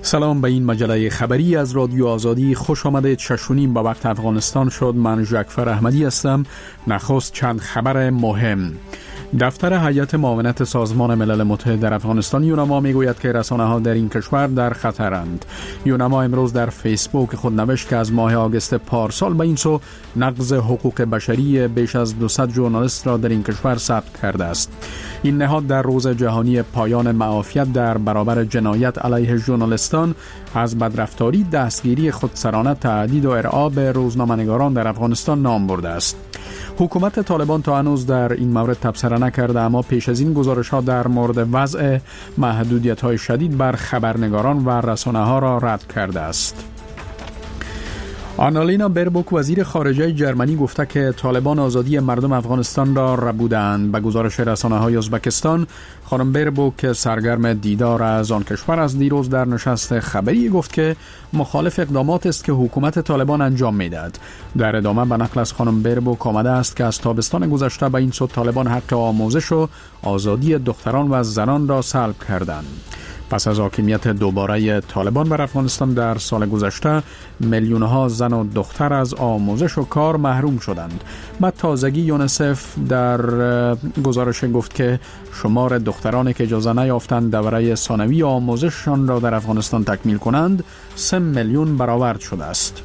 سلام به این مجله خبری از رادیو آزادی. خوش آمدید. 6:30 به وقت افغانستان شد. من جعفر احمدی هستم. نخست چند خبر مهم. دفتر هیئت معاونت سازمان ملل متحد در افغانستان یونما میگوید که رسانه‌ها در این کشور در خطرند. یونما امروز در فیسبوک خود نوشت که از ماه آگوست پارسال به این سو نقض حقوق بشری بیش از 200 ژورنالیست را در این کشور ثبت کرده است. این نهاد در روز جهانی پایان معافیت در برابر جنایت علیه ژورنالیستان از بدرفتاری، دستگیری خودسرانه، تهدید و ارعاب روزنامه‌نگاران در افغانستان نام برده است. حکومت طالبان تا هنوز در این مورد تبصره نکرده، اما پیش از این گزارش‌ها در مورد وضع محدودیت‌های شدید بر خبرنگاران و رسانه‌ها را رد کرده است. آنالینا بربوک وزیر خارجه جرمنی گفته که طالبان آزادی مردم افغانستان را ربودند. به گزارش رسانه‌های ازبکستان، خانم بربوک سرگرم دیدار از آن کشور از دیروز در نشست خبری گفت که مخالف اقدامات است که حکومت طالبان انجام می‌دهد. در ادامه به نقل از خانم بربوک آمده است که از تابستان گذشته به این سو طالبان حق آموزش و آزادی دختران و زنان را سلب کردند. پس از حاکمیت دوباره طالبان بر افغانستان در سال گذشته، میلیون‌ها زن و دختر از آموزش و کار محروم شدند. بعد تازگی یونیسف در گزارش گفت که شمار دخترانی که اجازه نیافتند دوره ثانوی آموزششان را در افغانستان تکمیل کنند 3 میلیون برآورد شده است.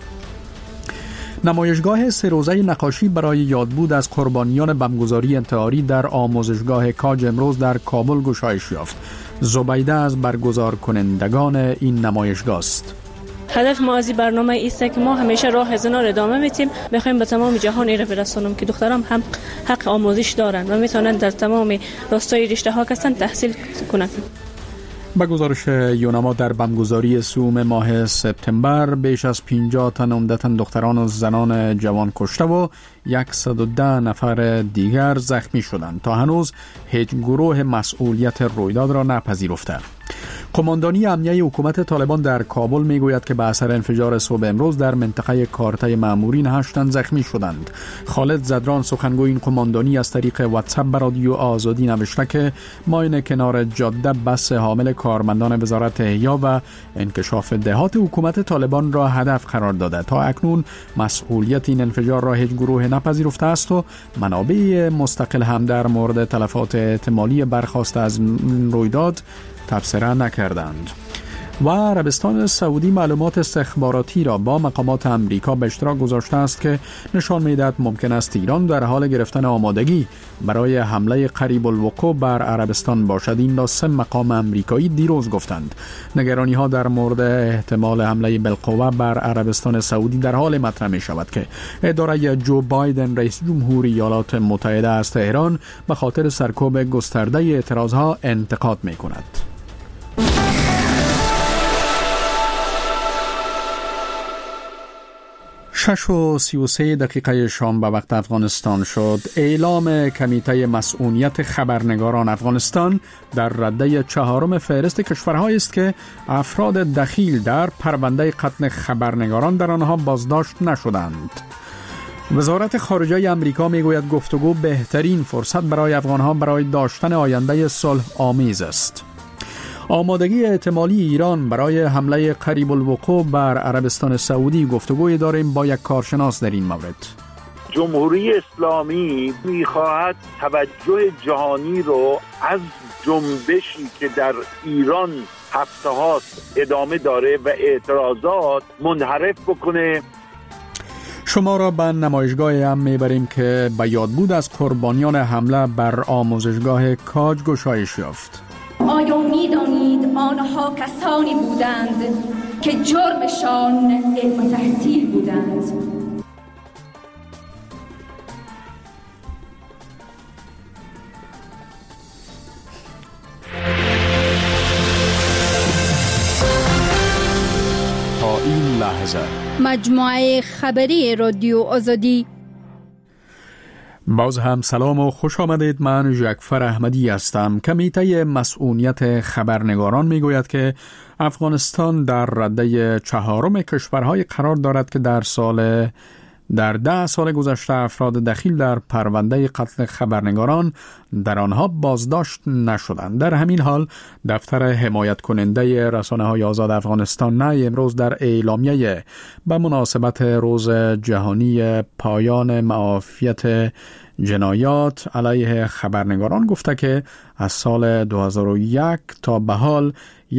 نمایشگاه 3 روزه نقاشی برای یادبود از قربانیان بمبگذاری انتحاری در آموزشگاه کاج امروز در کابل گشایش یافت. زبیده از برگزار کنندگان این نمایشگاه است. هدف ما از این برنامه ایسته که ما همیشه راه زنا را ادامه میتیم. میخوایم به تمام جهان ایره برسونیم که دختران هم حق آموزش دارند و میتونن در تمام راستای رشته ها کسان تحصیل کنند. با گزارش یونما در بمبگذاری سوم ماه سپتامبر بیش از 50 تن عمدتاً دختران و زنان جوان کشته و 110 نفر دیگر زخمی شدند. تا هنوز هیچ گروه مسئولیت رویداد را نپذیرفته. قماندانی امنیه حکومت طالبان در کابل میگوید که به اثر انفجار صبح امروز در منطقه کارته مامورین 8 تن زخمی شدند. خالد زدران سخنگوی این قماندانی از طریق واتساپ به رادیو آزادی نوشته که ماین کنار جاده بس حامل کارمندان وزارت احیا و انکشاف دهات حکومت طالبان را هدف قرار داده. تا اکنون مسئولیت این انفجار را هیچ گروه نپذیرفته است و منابع مستقل هم در مورد تلفات احتمالی برخاسته از رویداد تبصره نکردند. و عربستان سعودی معلومات استخباراتی را با مقامات امریکا به اشتراک گذاشته است که نشان می‌دهد ممکن است ایران در حال گرفتن آمادگی برای حمله قریب الوقوع بر عربستان باشد. این را 3 مقام امریکایی دیروز گفتند. نگرانی‌ها در مورد احتمال حمله بالقوه بر عربستان سعودی در حال مطرح می‌شود که اداره جو بایدن رئیس جمهور ایالات متحده از تهران به خاطر سرکوب گسترده اعتراضها انتقاد می‌کند. 6:33 شام به وقت افغانستان شد. اعلام کمیته مسئولیت خبرنگاران افغانستان در رده 4 فهرست کشورهایی است که افراد دخیل در پرونده قتل خبرنگاران در آنها بازداشت نشدند. وزارت خارجه آمریکا میگوید گفتگو بهترین فرصت برای افغانها برای داشتن آینده صلح آمیز است. آمادگی احتمالی ایران برای حمله قریب الوقوع بر عربستان سعودی. گفتگوی داریم با یک کارشناس در این مورد. جمهوری اسلامی می‌خواهد توجه جهانی رو از جنبشی که در ایران هفته هاست ادامه داره و اعتراضات منحرف بکنه. شما را به نمایشگاه هم میبریم که به یادبود از قربانیان حمله بر آموزشگاه کاج گشایش یافت. آیا می‌دانید آنها کسانی بودند که جرمشان علم و تحصیل بودند؟ تا این لحظه مجموعه خبری رادیو آزادی. باز هم سلام و خوش آمدید. من جعفر احمدی هستم. کمیته مسئولیت خبرنگاران میگوید که افغانستان در رده 4 کشورهای قرار دارد که در سال در 10 سال گذشته افراد دخیل در پرونده قتل خبرنگاران در آنها بازداشت نشدند. در همین حال دفتر حمایت کننده رسانه‌های آزاد افغانستان نای امروز در اعلامیه به مناسبت روز جهانی پایان معافیت جنایات علیه خبرنگاران گفته که از سال 2001 تا به حال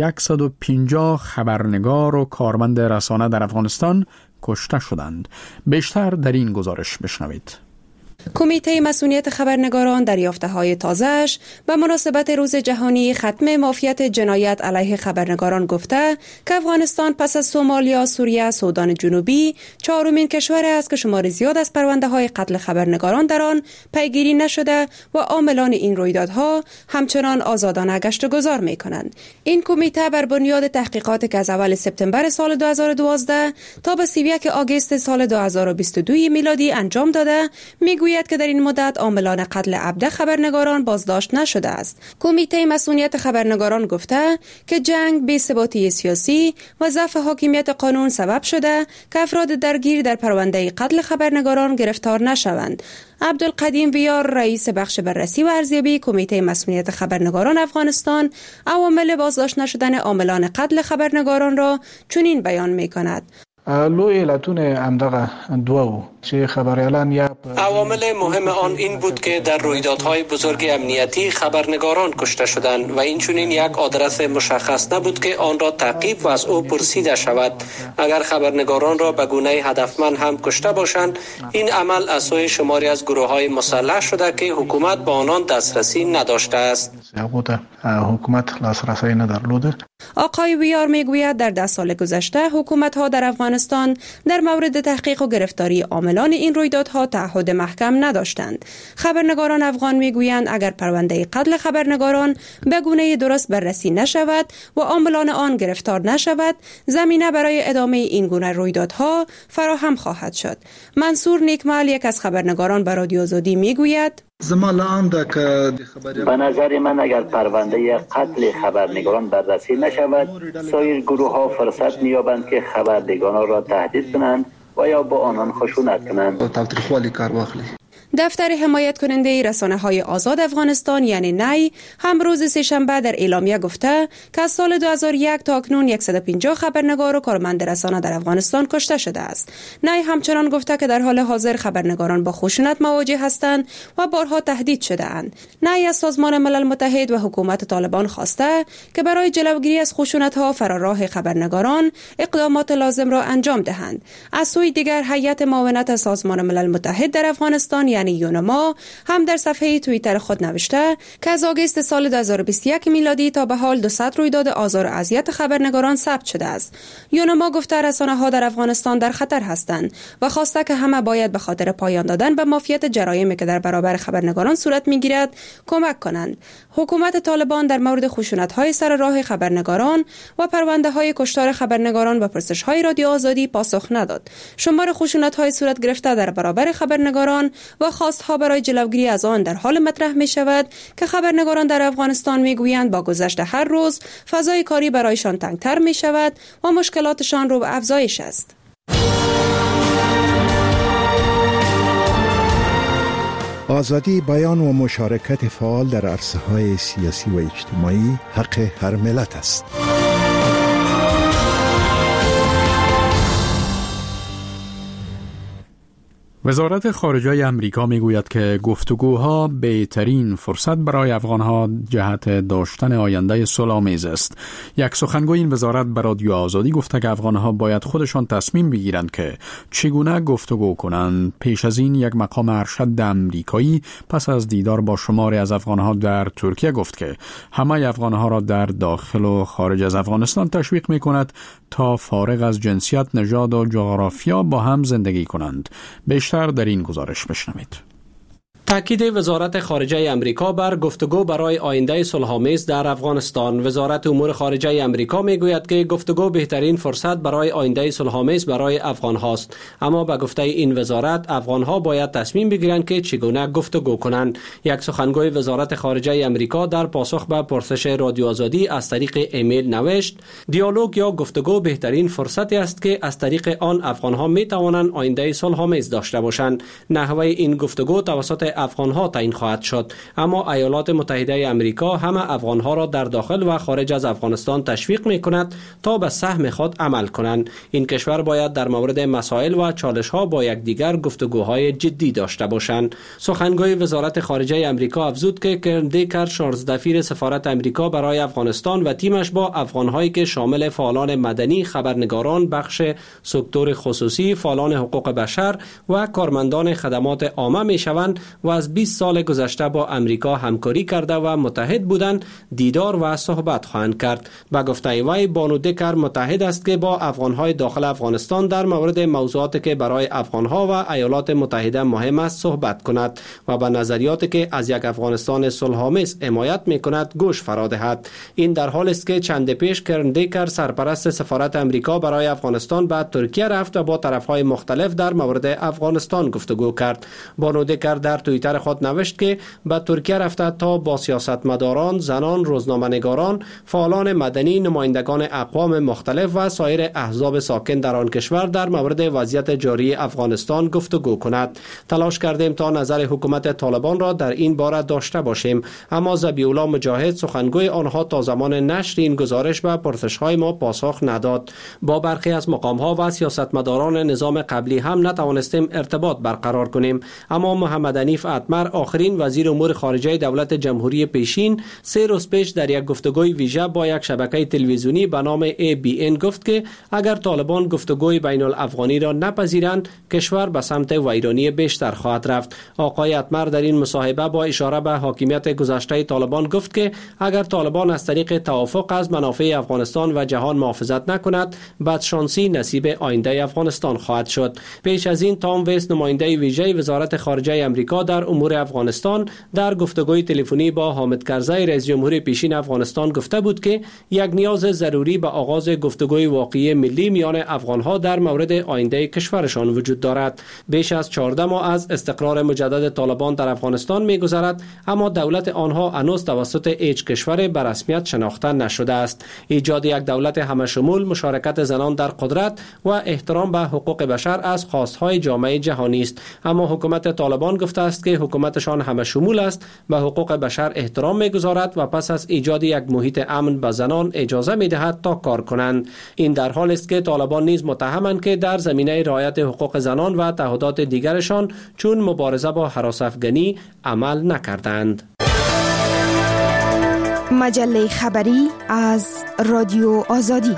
150 خبرنگار و کارمند رسانه در افغانستان کشته شدند. بیشتر در این گزارش بشنوید. کمیته مسئولیت خبرنگاران در یافته‌های تازه‌اش به مناسبت روز جهانی ختم معافیت جنایت علیه خبرنگاران گفته که افغانستان پس از سومالیا، سوریه، سودان جنوبی چهارمین کشور است که شمار زیاد از پرونده‌های قتل خبرنگاران در آن پیگیری نشده و عاملان این رویدادها همچنان آزادانه گشت و گذار می‌کنند. این کمیته بر بنیاد تحقیقاتی که از اول سپتامبر سال 2012 تا به 31 آگوست سال 2022 میلادی انجام داده میگوید که در این مدت عاملان قتل عمد خبرنگاران بازداشت نشده است. کمیته مسئولیت خبرنگاران گفته که جنگ، بی‌ثباتی سیاسی و ضعف حاکمیت قانون سبب شده که افراد درگیر در پرونده قتل خبرنگاران گرفتار نشوند. عبدالقدیم ویار، رئیس بخش بررسی و ارزیابی کمیته مسئولیت خبرنگاران افغانستان، عوامل بازداشت نشدن عاملان قتل خبرنگاران را چنین بیان می‌کند: لوی علتون امدغه دو چه خبریالان یا عوامل مهم آن این بود که در رویدادهای بزرگ امنیتی خبرنگاران کشته شدند و این چنین یک آدرس مشخص نبود که آن را تعقیب و از او پرسیده شود. اگر خبرنگاران را به گونه هدفمند هم کشته باشند، این عمل از سوی شماری از گروه‌های مسلح شده که حکومت با آنان دسترسی نداشته است. حکومت دسترسی ندارد. آقای ویار میگوید در 10 سال گذشته حکومت‌ها در افغانستان در مورد تحقیق و گرفتاری عاملان این رویدادها تعهد محکم نداشتند. خبرنگاران افغان میگویند اگر پرونده قتل خبرنگاران به گونه درست بررسی نشود و عاملان آن گرفتار نشود، زمینه برای ادامه این گونه رویدادها فراهم خواهد شد. منصور نیکمال، یک از خبرنگاران، به رادیو آزادی میگوید: به نظر من اگر پرونده قتل خبرنگاران بررسی نشود، سایر گروه ها فرصت می‌یابند که خبرنگاران را تهدید کنند و یا با آنان خشونت کنند. دفتر حمایت کننده رسانه‌های آزاد افغانستان یعنی نای هم روز سه‌شنبه در اعلامیه گفته که از سال 2001 تا اکنون 150 خبرنگار و کارمند رسانه در افغانستان کشته شده است. نای همچنان گفته که در حال حاضر خبرنگاران با خشونت مواجه هستند و بارها تهدید شده اند. نای از سازمان ملل متحد و حکومت طالبان خواسته که برای جلوگیری از خشونت‌ها فراراه خبرنگاران اقدامات لازم را انجام دهند. از سوی دیگر هیئت معاونت سازمان ملل متحد در افغانستان یعنی یونما هم در صفحه توییتر خود نوشته که از آگوست سال 2021 میلادی تا به حال 200 رویداد آزار و اذیت خبرنگاران ثبت شده است. یونما گفته رسانه‌ها در افغانستان در خطر هستند و خواسته که همه باید به خاطر پایان دادن به مافیت جرایمی که در برابر خبرنگاران صورت میگیرد کمک کنند. حکومت طالبان در مورد خشونت‌های سر راه خبرنگاران و پرونده‌های کشتار خبرنگاران و پرسش‌های رادیو آزادی پاسخ نداد. شمار خشونت‌های صورت گرفته در برابر خبرنگاران و خواست‌ها برای جلوگیری از آن در حال مطرح می‌شود که خبرنگاران در افغانستان می‌گویند با گذشت هر روز فضای کاری برایشان تنگ‌تر می‌شود و مشکلاتشان رو به افزایش است. آزادی بیان و مشارکت فعال در عرصه‌های سیاسی و اجتماعی حق هر ملت است. وزارت خارجه امریکا میگوید که گفتگوها بهترین فرصت برای افغانها جهت داشتن آینده صلح‌آمیز است. یک سخنگوی این وزارت به رادیو آزادی گفته که افغانها باید خودشان تصمیم بگیرند که چگونه گفتگو کنند. پیش از این یک مقام ارشد امریکایی پس از دیدار با شماری از افغانها در ترکیه گفت که همه افغانها را در داخل و خارج از افغانستان تشویق می‌کند تا فارغ از جنسیت، نژاد و جغرافیا با هم زندگی کنند. بیشتر در این گزارش بشنوید. تاکید وزارت خارجه امریکا بر گفتگو برای آینده صلح‌آمیز در افغانستان. وزارت امور خارجه امریکا میگوید که گفتگو بهترین فرصت برای آینده صلح‌آمیز برای افغان هاست، اما به گفته این وزارت افغان ها باید تصمیم بگیرند که چگونه گفتگو کنند. یک سخنگوی وزارت خارجه امریکا در پاسخ به پرسش رادیو آزادی از طریق ایمیل نوشت: دیالوگ یا گفتگو بهترین فرصتی است که از طریق آن افغان ها می توانند آینده صلح‌آمیز داشته باشند. نحوه این گفتگو توسط افغان ها تعیین خواهد شد، اما ایالات متحده امریکا همه افغان ها را در داخل و خارج از افغانستان تشویق می کند تا به سهم خود عمل کنند. این کشور باید در مورد مسائل و چالش ها با یکدیگر گفتگوهای جدی داشته باشند. سخنگوی وزارت خارجه امریکا افزود که کرن دیکر، شارزدفیر سفارت امریکا برای افغانستان و تیمش با افغان هایی که شامل فعالان مدنی، خبرنگاران، بخش سکتور خصوصی، فعالان حقوق بشر و کارمندان خدمات عامه می شوند و از 20 سال گذشته با امریکا همکاری کرده و متحد بودند دیدار و صحبت خواهند کرد. به گفته وی، بانو دیکر متحد است که با افغان‌های داخل افغانستان در مورد موضوعاتی که برای افغان‌ها و ایالات متحده مهم است صحبت کند و به نظریاتی که از یک افغانستان صلح‌آمیز حمایت می‌کند گوش فرا دهد. این در حالی است که چند پیش کرن دیکر، سرپرست سفارت امریکا برای افغانستان، به ترکیه رفت و با طرف‌های مختلف در مورد افغانستان گفتگو کرد. بانو دیکر در توییتر خود نوشت که به ترکیه رفته تا با سیاستمداران، زنان، روزنامه‌نگاران، فعالان مدنی، نمایندگان اقوام مختلف و سایر احزاب ساکن در آن کشور در مورد وضعیت جاری افغانستان گفتگو کند. تلاش کردیم تا نظر حکومت طالبان را در این باره داشته باشیم، اما ذبیح‌الله مجاهد، سخنگوی آنها، تا زمان نشر این گزارش به پرسش‌های ما پاسخ نداد. با برخی از مقام‌ها و سیاستمداران نظام قبلی هم نتوانستیم ارتباط برقرار کنیم، اما محمد حنیف اتمر، آخرین وزیر امور خارجه دولت جمهوری پیشین، 3 روز پیش در یک گفتگوی ویژه با یک شبکه تلویزیونی به نام ABN گفت که اگر طالبان گفتگوی بین الافغانی را نپذیرند، کشور به سمت ویرانی بیشتر خواهد رفت. آقای اتمر در این مصاحبه با اشاره به حاکمیت گذشته طالبان گفت که اگر طالبان از طریق توافق از منافع افغانستان و جهان محافظت نکند، بدشانسی نصیب آینده افغانستان خواهد شد. پیش از این تام ویس، نماینده ویژه وزارت خارجه امریکا در امور افغانستان، در گفتگوی تلفنی با حامد کرزی، رئیس جمهور پیشین افغانستان، گفته بود که یک نیاز ضروری به آغاز گفتگوی واقعی ملی میان افغانها در مورد آینده کشورشان وجود دارد. بیش از 14 ماه از استقرار مجدد طالبان در افغانستان می‌گذرد، اما دولت آنها هنوز توسط هیچ کشور به رسمیت شناخته نشده است. ایجاد یک دولت همه‌شمول، مشارکت زنان در قدرت و احترام به حقوق بشر از خواست‌های جامعه جهانی است، اما حکومت طالبان گفته است که حکومتشان همه‌شمول است، به حقوق بشر احترام می‌گذارد و پس از ایجاد یک محیط امن به زنان اجازه می‌دهد تا کار کنند. این در حالی است که طالبان نیز متهمند که در زمینه رعایت حقوق زنان و تعهدات دیگرشان چون مبارزه با هراس افغانی عمل نکردند. مجله خبری از رادیو آزادی.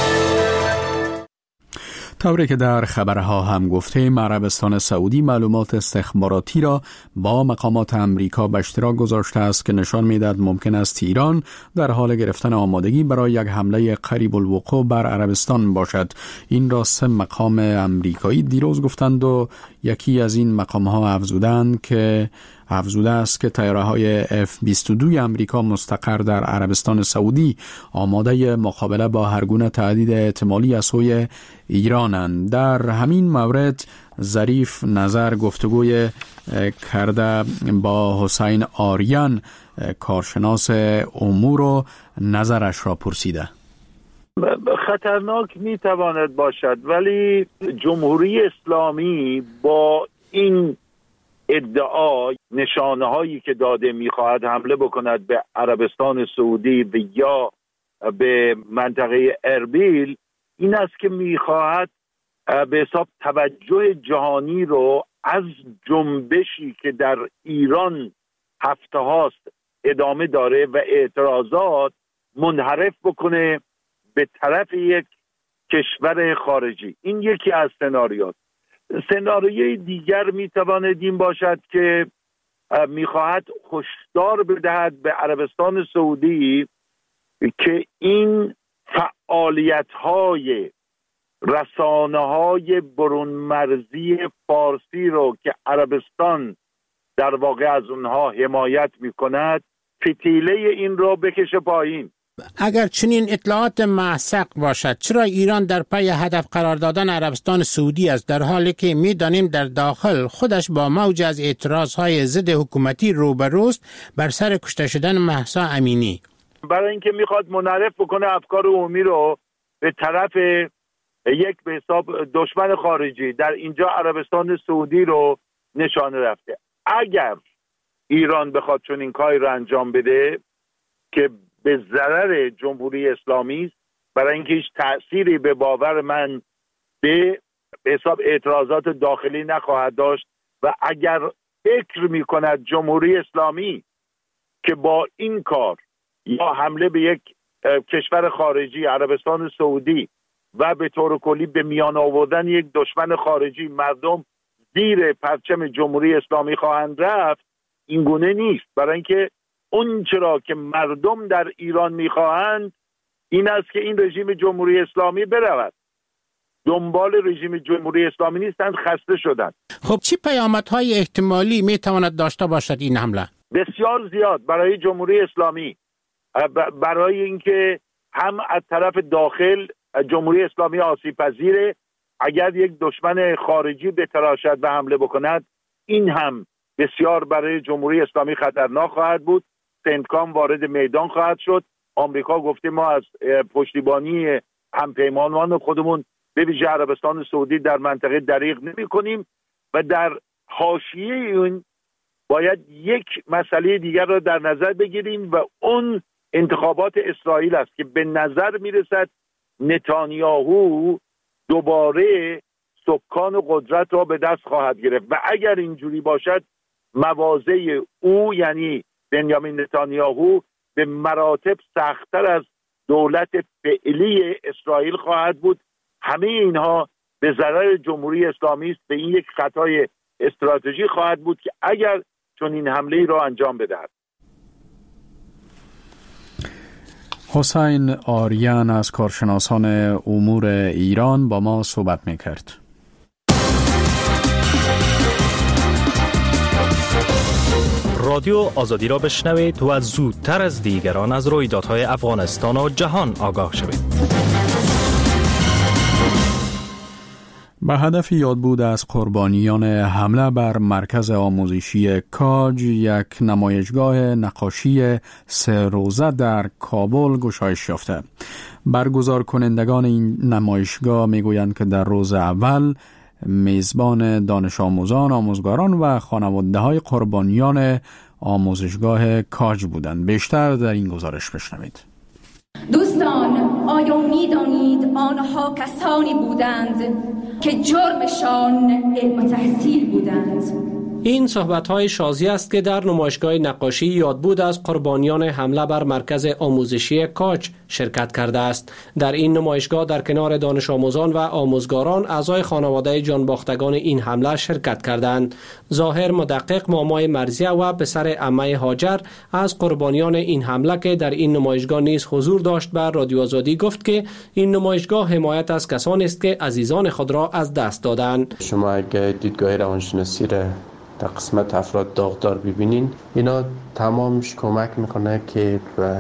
طوری که در خبرها هم گفتیم، عربستان سعودی معلومات استخباراتی را با مقامات امریکا به اشتراک گذاشته است که نشان می‌دهد ممکن است ایران در حال گرفتن آمادگی برای یک حمله قریب الوقوع بر عربستان باشد. این را 3 مقام امریکایی دیروز گفتند و یکی از این مقام‌ها افزوده است که طیاره‌های F-22 امریکا مستقر در عربستان سعودی آماده مقابله با هر گونه تهدید احتمالی از سوی ایرانند. در همین مورد ظریف نظر گفتگوی کرده با حسین آریان، کارشناس امور، و نظرش را پرسیده. خطرناک میتواند باشد، ولی جمهوری اسلامی با این ادعا، نشانه هایی که داده میخواهد حمله بکند به عربستان سعودی و یا به منطقه اربیل، این است که میخواهد به حساب توجه جهانی رو از جنبشی که در ایران هفته هاست ادامه داره و اعتراضات منحرف بکنه به طرف یک کشور خارجی. این یکی از سناریوست. سناریوی دیگر میتواند این باشد که میخواهد هشدار بدهد به عربستان سعودی که این فعالیت‌های رسانه‌های برون مرزی فارسی رو که عربستان در واقع از اونها حمایت میکند فتیله این رو بکشه پایین. اگر چنین اطلاعات محسق باشد، چرا ایران در پی هدف قرار دادن عربستان سعودی است، در حالی که می‌دانیم در داخل خودش با موج از اعتراضهای ضد حکومتی روبروست بر سر کشته شدن مهسا امینی؟ برای اینکه میخواد منعرف بکنه افکار عمومی رو به طرف یک به حساب دشمن خارجی، در اینجا عربستان سعودی رو نشانه رفته. اگر ایران بخواد چون این کاری رو انجام بده که به ضرر جمهوری اسلامی است، برای اینکه هیچ تأثیری به باور من به حساب اعتراضات داخلی نخواهد داشت و اگر فکر میکند جمهوری اسلامی که با این کار یا حمله به یک کشور خارجی عربستان سعودی و به طور کلی به میان آوردن یک دشمن خارجی مردم زیر پرچم جمهوری اسلامی خواهند رفت، این گونه نیست. برای اینکه اون چرا که مردم در ایران میخواهند این است که این رژیم جمهوری اسلامی برود. دنبال رژیم جمهوری اسلامی نیستند، خسته شدند. خب چی پیامدهای احتمالی میتواند داشته باشد این حمله؟ بسیار زیاد برای جمهوری اسلامی، برای اینکه هم از طرف داخل جمهوری اسلامی آسیب پذیره، اگر یک دشمن خارجی بتراشد و حمله بکند این هم بسیار برای جمهوری اسلامی خطرناک خواهد بود. سنتکام وارد میدان خواهد شد. آمریکا گفته ما از پشتیبانی همپیمانان خودمون به ویژه عربستان سعودی در منطقه دریغ نمی کنیم و در حاشیه این باید یک مسئله دیگر را در نظر بگیریم و اون انتخابات اسرائیل است که به نظر می رسد نتانیاهو دوباره سکان قدرت را به دست خواهد گرفت و اگر اینجوری باشد مواضع او یعنی بنیامین نتانیاهو به مراتب سخت‌تر از دولت فعلی اسرائیل خواهد بود. همه اینها به ضرر جمهوری اسلامی است. به این یک خطای استراتژی خواهد بود که اگر چون این حمله را انجام بدهد. حسین آریان از کارشناسان امور ایران با ما صحبت می‌کرد. رادیو آزادی را بشنوید و زودتر از دیگران از رویدادهای افغانستان و جهان آگاه شوید. به هدف یادبود از قربانیان حمله بر مرکز آموزشی کاج، یک نمایشگاه نقاشی 3 روزه در کابل گشایش یافته. برگزار کنندگان این نمایشگاه میگویند که در روز اول میزبان دانش آموزان، آموزگاران و خانواده‌های قربانیان آموزشگاه کاج بودند. بیشتر در این گزارش بشنوید. دوستان، آیا می‌دانید آنها کسانی بودند که جرمشان علم و تحصیل بودند؟ این صحبت‌های شازی است که در نمایشگاه نقاشی یادبود از قربانیان حمله بر مرکز آموزشی کاج شرکت کرده است. در این نمایشگاه در کنار دانش آموزان و آموزگاران اعضای خانواده جانباختگان این حمله شرکت کردند. ظاهر مدقق مامای مرزیه و پسر عمه هاجر از قربانیان این حمله که در این نمایشگاه نیز حضور داشت بر رادیو آزادی گفت که این نمایشگاه حمایت از کسانی است که عزیزان خود را از دست دادند. شما اگه دیدگاه روانشناسی را در قسمت افراد داغدار ببینین، اینا تمامش کمک میکنه که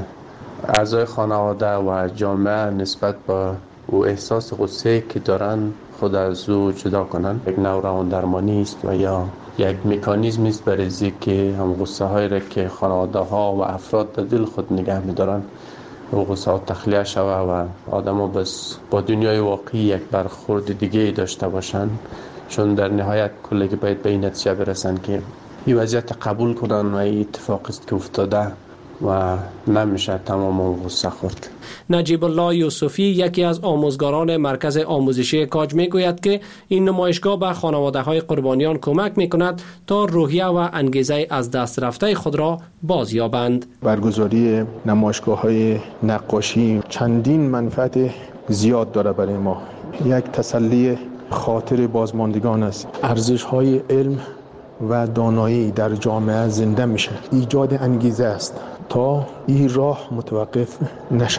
اعضای خانواده و جامعه نسبت با او احساس غصه که دارن خود از او جدا کنن. یک نوع روان درمانی است و یا یک مکانیزمی است برای که هم غصه هایی را که خانواده ها و افراد در دل خود نگه میدارن و غصه ها تخلیه شوه و آدم ها بس با دنیای واقعی یک برخورد دیگه داشته باشن، چون در نهایت کلگی باید به این نتیجه برسن که این وضعیت قبول کنن و این اتفاقی است که افتاده و نمیشه تمام غصه خورد. نجیب الله یوسفی یکی از آموزگاران مرکز آموزشی کاج میگوید که این نمایشگاه به خانواده‌های قربانیان کمک میکند تا روحیه و انگیزه از دست رفته خود را بازیابند. برگزاری نمایشگاه‌های نقاشی چندین منفعت زیاد داره برای ما. یک تسلی خاطر بازماندگان است. ارزش‌های علم و دانایی در جامعه زنده میشه. ایجاد انگیزه است تا این راه متوقف نشود.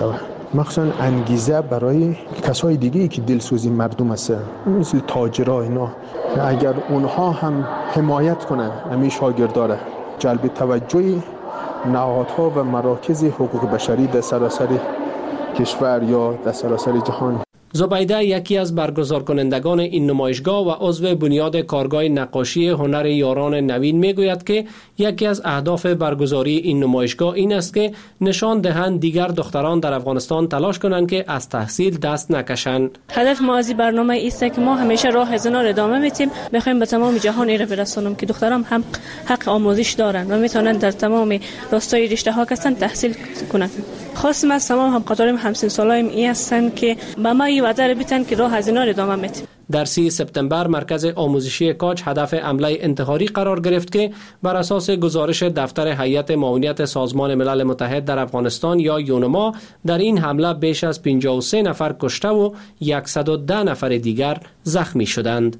مخصوصا انگیزه برای کسای دیگه که دلسوزی مردم هست، مثل تاجرها اینا، اگر اونها هم حمایت کنه همین شاگرداره، جلب توجه نهادها و مراکز حقوق بشری در سراسر کشور یا در سراسر جهان. زبیده یکی از برگزار کنندگان این نمایشگاه و عضو بنیاد کارگاه نقاشی هنر یاران نوین میگوید که یکی از اهداف برگزاری این نمایشگاه این است که نشان دهند دیگر دختران در افغانستان تلاش کنند که از تحصیل دست نکشند. هدف ما از این برنامه است که ما همیشه راه زنا ادامه میتیم، میخوایم به تمام جهان ایره برسونیم که دختران هم حق آموزش دارند و میتونن در تمام راستای رشته ها کسان تحصیل کنند. خواستم از تمام همکارانم همسن سالایم این هستند که به ما این وعده بدن که راه زنا ادامه میتیم. در 3 سپتامبر مرکز آموزشی کاج هدف حمله انتحاری قرار گرفت که بر اساس گزارش دفتر هیئت معاونیت سازمان ملل متحد در افغانستان یا یونما در این حمله بیش از 53 نفر کشته و 110 نفر دیگر زخمی شدند.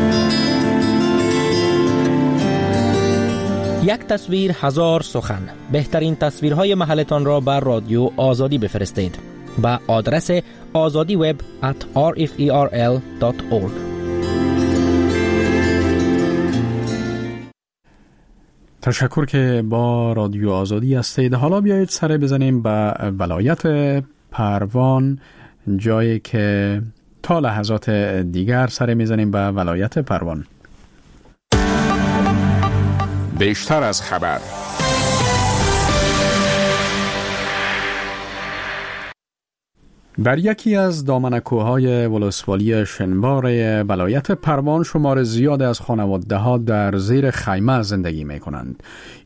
یک تصویر هزار سخن. بهترین تصویرهای محلتان را بر رادیو آزادی بفرستید با آدرس azadiweb@rferl.org. تشکر که با رادیو آزادی هستید. حالا بیایید سر بزنیم به ولایت پروان، جایی که تا لحظات دیگر سر میزنیم به ولایت پروان. بیشتر از خبر. در یکی از دامنه‌کوه‌های ولسوالی شنبار ولایت پروان شمار زیاد از خانواده‌ها در زیر خیمه زندگی می‌کنند.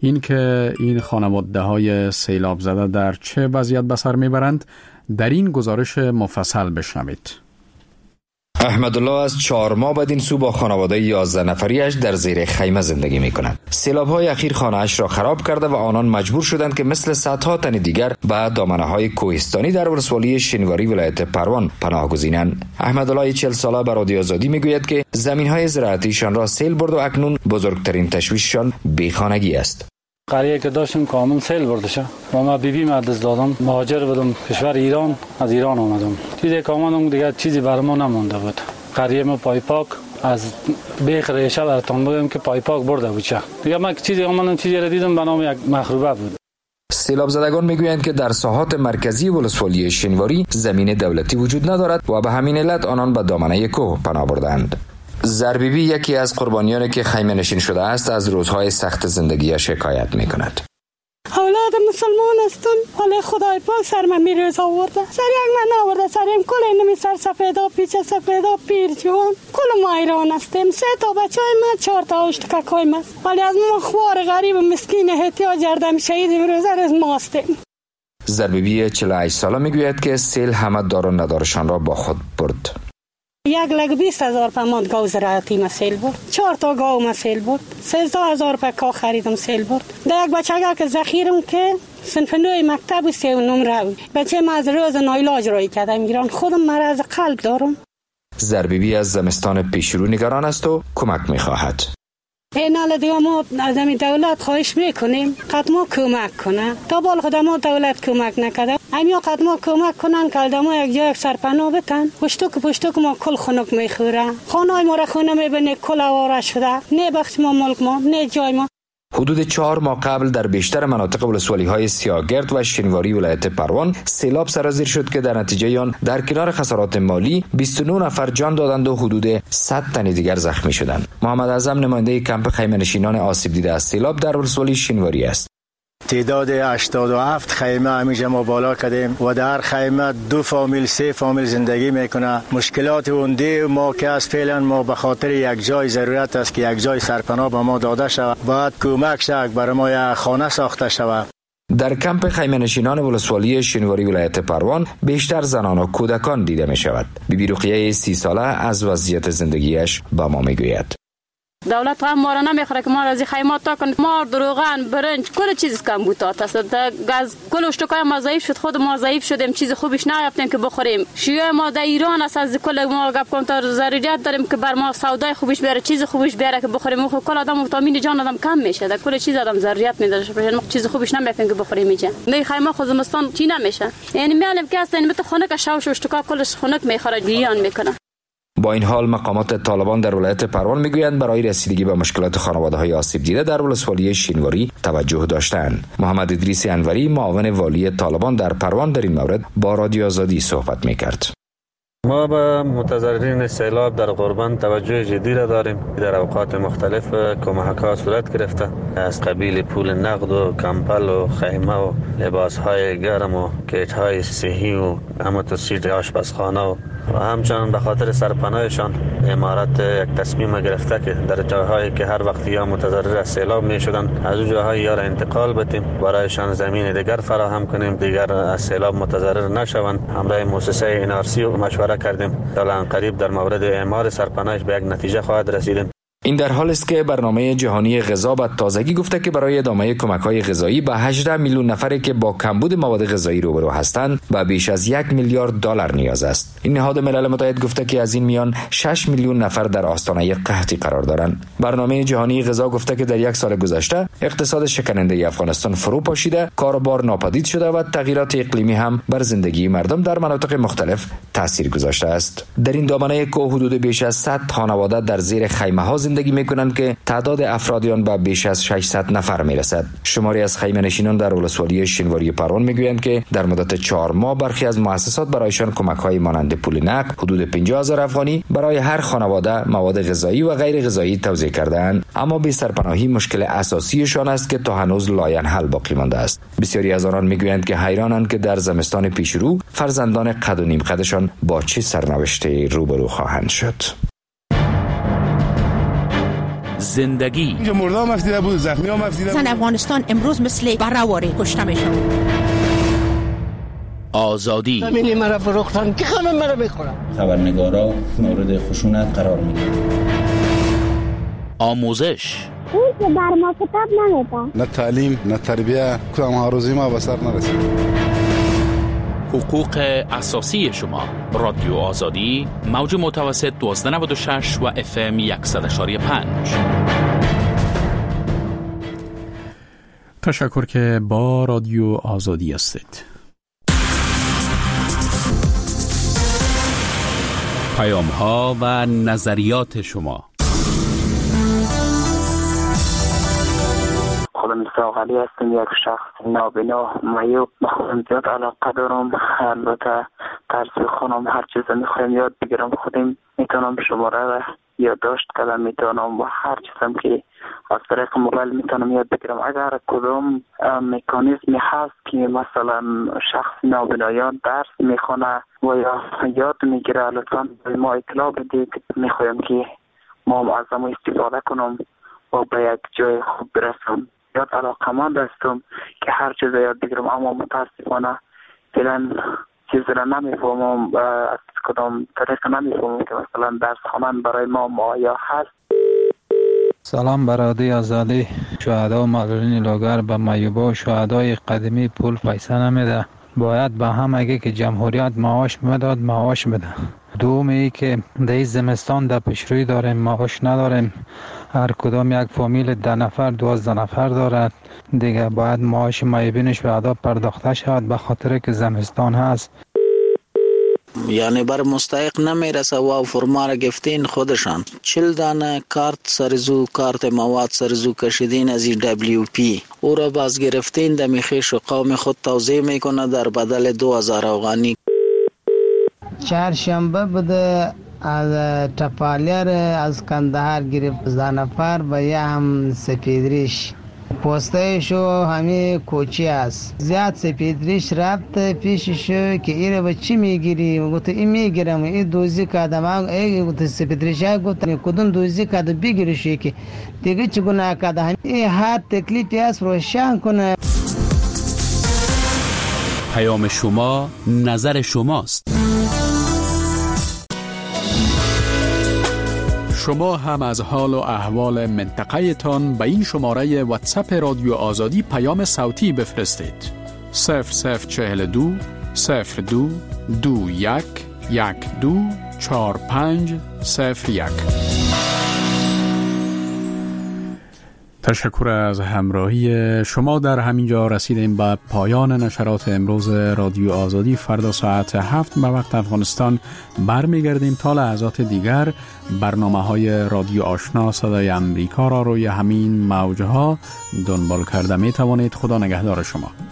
این خانواده‌های سیلاب زده در چه وضعیت به سر می‌برند؟ در این گزارش مفصل بشنوید. احمدالله از 4 ماه بعد این سو با خانواده 11 نفریش در زیر خیمه زندگی می کند. سیلاب‌های اخیر خانه‌اش را خراب کرده و آنان مجبور شدند که مثل صدها تن دیگر به دامنه‌های کوهستانی در ولسوالی شنواری ولایت پروان پناه گزینند. احمدالله 40 ساله به رادیو آزادی میگوید که زمین‌های زراعتیشان را سیل برد و اکنون بزرگترین تشویششان بیخانگی است. قریه که داشتم کامل سیل برده شد و ما بیبی مدرس دادم، مهاجر بودم کشور ایران، از ایران آمدم. چیزی که آمدم دیگه چیزی برای ما نمونده بود. قریه ما پایپاک از بیخ ریشه براتون بودم که پایپاک برده بود. دیگه ما چیزی آمدم چیزی را دیدم به نام یک مخروبه بود. سیلاب زدگان میگویند که در ساحات مرکزی ولسوالی شنواری زمین دولتی وجود ندارد و به همین علت آنان به دامنه کوه پناه بردند. زربیبی یکی از قربانیانی که خیمه نشین شده است از روزهای سخت زندگیش شکایت میکند. اولاد مسلمان هستم، ولی خدای پاک سر من میریز آورده، سر یک من آورده، سریم کل نمی سر سفیدا پیچ سفیدا پیر جوان کل ما ایران هستیم. 3 تا بچه های من 4 تا اشتکاکای است، ولی از ما خوار غریب مسکین احتیاج جردم شهید امروز از ما هستیم. زربیبی 48 ساله میگوید که سیل همه دار و ندارشان را با خود برد. 1,20,000 پماد گاو زراعتی مسیل برد، 4 تا گاو مسیل برد، 13,000 روپیه کا خریدم سیل برد. در یک بچه که ذخیرم که صنف 9 مکتب و 3 نمره بچه ما از روز نایلاج رای کردم ایران، خودم مرض قلب دارم. زربیبی از زمستان پیشرو نگران است و کمک میخواهد. این حال دیگه ما از دولت خواهش میکنیم قدما کمک کنه، تا بال خدما دولت کمک نکرده، همیا قدما کمک کنن که آدما یک جای سرپناه بتن. پشتوک ما کل خنک میخوره، خانه‌های ما را خونه میبینه کل آواره شده، نه بخش ما ملک ما نه جای ما. حدود 4 ماه قبل در بیشتر مناطق ولسوالی‌های سیاگرد و شنواری ولایت پروان سیلاب سرازیر شد که در نتیجه آن در کنار خسارات مالی 29 نفر جان دادند و حدود 100 تن دیگر زخمی شدند. محمد اعظم نماینده کمپ خیمه‌نشینان آسیب دیده از سیلاب در ولسوالی شنواری است. تعداد 87 خیمه همیشه ما بالا کردیم و در خیمه 2 فامیل 3 فامیل زندگی میکنه. مشکلات اونده ما که از فعلا ما به خاطر یک جای ضرورت است که یک جای سرپناه به ما داده شود، باید کمک شد برای ما یک خانه ساخته شود. در کمپ خیمه‌نشینان ولسوالی شنواری ولایت پروان بیشتر زنان و کودکان دیده می شود. بیبی رقیه 30 ساله از وضعیت زندگیش با ما می گوید. دولت هم ما را نمیخوره که ما را از خیمات تا کن. ما دروغن برنج کل چیز کم بود است. گاز کل اشتکای ما ضعیف شد، خود ما ضعیف شدیم، چیز خوبش نیافتیم که بخوریم. شیوه ما در ایران است، از کل ما گپ کنم تا ضرورت داریم که بر ما سودای خوبش بیاره، چیز خوبش بیاره که بخوریم. خب کل آدم ویتامین جان آدم کم میشه، در کل چیز آدم ضرورت میداره، چیز خوبش نمیافیم که بخوریم میشه. می خیمه خود زمستان چی نمیشه. یعنی میالم که است این خنک شاوش اشتکا کلش خنک میخوره بیان میکنه. با این حال مقامات طالبان در ولایت پروان میگویند برای رسیدگی به مشکلات خانواده‌های آسیب دیده در ولسوالی شینواری توجه داشتند. محمد ادریس انوری معاون والی طالبان در پروان در این مورد با رادیو آزادی صحبت میکرد. ما به متضررین سیلاب در قربان توجه جدی را داریم. در اوقات مختلف کمک‌ها صورت گرفته، از قبیل پول نقد و کمپل و خیمه و لباس‌های گرم و کیت‌های صحی و اموتوسیت آشپزخانه و همچنان به خاطر سرپناهشان امارت یک تصمیم گرفته که در جاهایی که هر وقت یا متضرر از سیلاب می شدن از اون جاهای یا را انتقال بدیم، برایشان زمین دیگر فراهم کنیم، دیگر از سیلاب متضرر نشوند. همراه مؤسسه NRC مشوره کردیم تا قریب در مورد اعمار سرپناهش به یک نتیجه خواهد رسیدیم. این در حال است که برنامه جهانی غذا به تازگی گفته که برای ادامه کمک‌های غذایی به 18 میلیون نفری که با کمبود مواد غذایی روبرو هستند به بیش از 1 میلیارد دلار نیاز است. این نهاد ملل متحد گفته که از این میان 6 میلیون نفر در آستانه قحطی قرار دارند. برنامه جهانی غذا گفته که در یک سال گذشته اقتصاد شکننده افغانستان فرو پاشیده، کاروبار ناپدید شده و تغییرات اقلیمی هم بر زندگی مردم در مناطق مختلف تاثیر گذاشته است. در این دامنه که حدود بیش از 100 خانواده در زیر خیمه‌ها زندگی میکنند که تعداد افرادیان به بیش از 600 نفر میرسد. شماری از خیمه نشینان در ولسوالی شینواری پروان میگویند که در مدت 4 ماه برخی از مؤسسات برایشان کمک‌های مانند پول نقد حدود 50,000 افغانی برای هر خانواده مواد غذایی و غیر غذایی توزیع کردند، اما بی سرپناهی مشکل اساسیشان است که تا هنوز لاینحل باقی مانده است. بسیاری از آنان میگویند که حیرانند که در زمستان پیشرو فرزندان قد و نیم قدشان با چه سرنوشتی روبرو خواهند شد. زندگی اینجا مردم افتیده بود، زخمی هم افتیده بود. زن افغانستان امروز مثل برهواری کشته میشن. آزادی همینی مرا فروختن که خانم مرا میخورن. خبرنگارا مورد خشونت قرار میگیرن. آموزش اون که بر ما کتاب نمیده، نه تعلیم نه تربیه، کدام هاروزی ما به سر نرسید. حقوق اساسی شما. رادیو آزادی، موج متوسط 1296 و FM 100.5. تشکر که با رادیو آزادی هستید. پیام ها و نظریات شما. خودم ساقلی هستم، یک شخص نابینا معیوب. به خودم زیاد علاقه دارم، البته طرز خونم هر چیز میخوایم یاد بگیرم خودم میتونم شماره یادداشت کردم، میتونم و هر چیزم که از طریق موبایل میتونم یاد بگیرم. اگر کدام مکانیزمی هست که مثلا شخص نابینایان درس میخونه و یا یاد میگیره، لطفا به ما اطلاع بدید. میخوایم که ما از ما استفاده کنم و به یک جای خوب برسم. یاد علاقمند هستم که هر چیز یاد بگیرم، اما متاسفانه فعلا چیز را نمیفهمم، از کدام طریق نمیفهمم که مثلا درس خوانن برای ما مایه هست. سلام برادری آزادی. شهدا و معلولین لاغر به معیوبا و شهدای قدیمی پول پیسه نمیده. باید به هم اگه که جمهوریت معاش میداد معاش بده. دومی که در زمستان در پیشروی داریم، معاش نداریم. هر کدام یک فامیل 10 نفر 12 نفر دارد دیگه، باید معاش معیوبینش به ادا پرداخته شود به خاطر که زمستان هست. یعنی بر مستحق نمیرسه و فرما را گفتین خودشان 40 دانه کارت سرزو، کارت مواد سرزو کشیدین از WP، او را باز گرفتین دمی خیش و قوم خود توزیع میکنه در بدل 2000 افغانی. چهارشنبه بوده از تپالیر از کندهار گرفت 10 نفر و یه هم سپیدریش پوستایشو همه کوچی است. زیاد سپیدریش رفت پیششو که ایره با چی میگیری؟ گفت این میگیرم، این دوزی کردم. ای گفت سپیدریش گفت کدوم دوزی کرده بگیرشی که دیگه چی گناه کرده؟ این هر تکلیفی است روشن کنه. پیام شما، نظر شماست. شما هم از حال و احوال منطقه تان به این شماره واتساپ رادیو آزادی پیام صوتی بفرستید. 0042 02 21 12 45 01. تشکر از همراهی شما. در همینجا رسیدیم به پایان نشرات امروز رادیو آزادی. فردا ساعت 7 به وقت افغانستان برمیگردیم تا لحظات دیگر. برنامه‌های رادیو آشنا صدای امریکا را روی همین موج‌ها دنبال کرده می توانید. خدا نگهدار شما.